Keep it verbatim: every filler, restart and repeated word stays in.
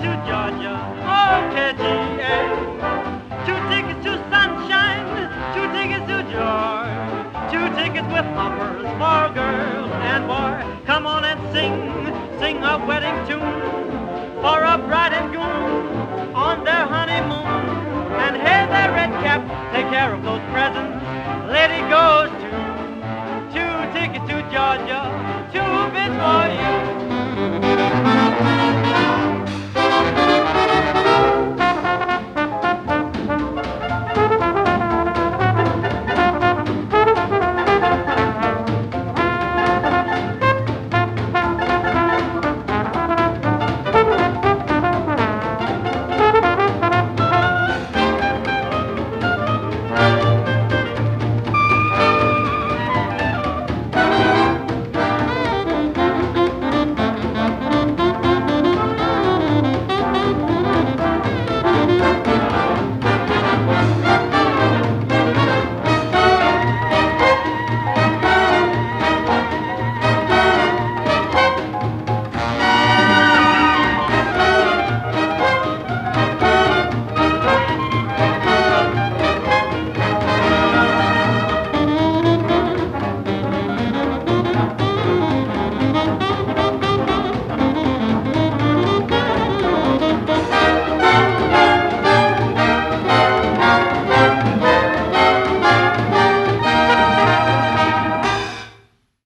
to Georgia, oh K G A. Two tickets to sunshine, two tickets to joy, two tickets with offers for girl and boy. Come on and sing, sing a wedding tune.